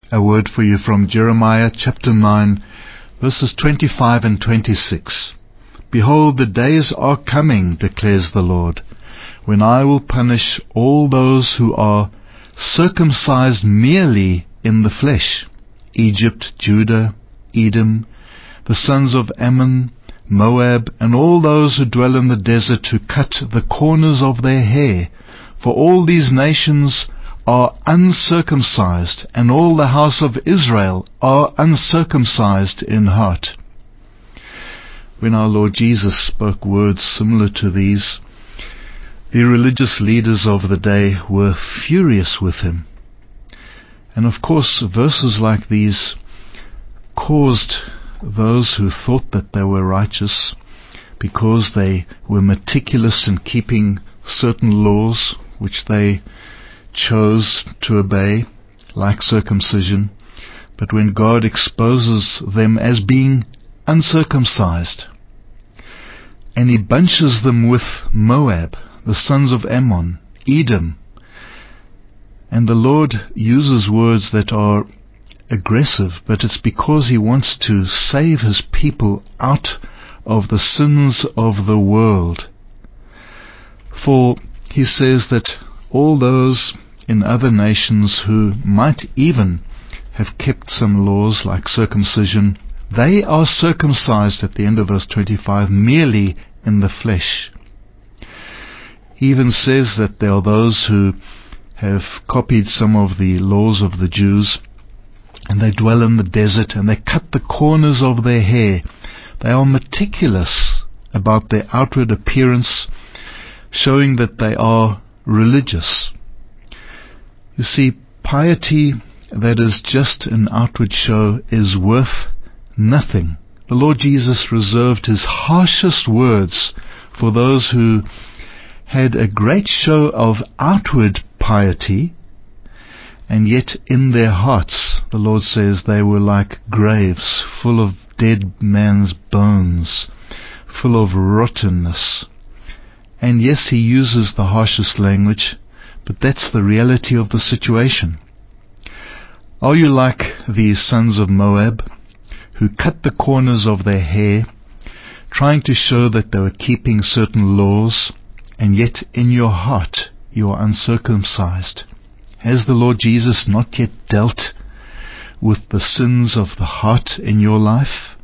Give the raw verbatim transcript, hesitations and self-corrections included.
A word for you from Jeremiah chapter nine, verses twenty-five and twenty-six. Behold, the days are coming, declares the Lord, when I will punish all those who are circumcised merely in the flesh, Egypt, Judah, Edom, the sons of Ammon, Moab, and all those who dwell in the desert, who cut the corners of their hair. For all these nations are uncircumcised, and all the house of Israel are uncircumcised in heart. When our Lord Jesus spoke words similar to these, the religious leaders of the day were furious with him. And of course, verses like these caused those who thought that they were righteous, because they were meticulous in keeping certain laws which they chose to obey, like circumcision, but when God exposes them as being uncircumcised, and he bunches them with Moab, the sons of Ammon, Edom, and the Lord uses words that are aggressive, but it's because he wants to save his people out of the sins of the world. For he says that all those in other nations who might even have kept some laws like circumcision, they are circumcised, at the end of verse twenty-five, merely in the flesh. He even says that there are those who have copied some of the laws of the Jews, and they dwell in the desert, and they cut the corners of their hair. They are meticulous about their outward appearance, showing that they are religious. You see, piety that is just an outward show is worth nothing. The Lord Jesus reserved his harshest words for those who had a great show of outward piety, and yet in their hearts, the Lord says, they were like graves full of dead man's bones, full of rottenness. And yes, he uses the harshest language, but that's the reality of the situation. Are you like the sons of Moab, who cut the corners of their hair, trying to show that they were keeping certain laws, and yet in your heart you are uncircumcised? Has the Lord Jesus not yet dealt with the sins of the heart in your life?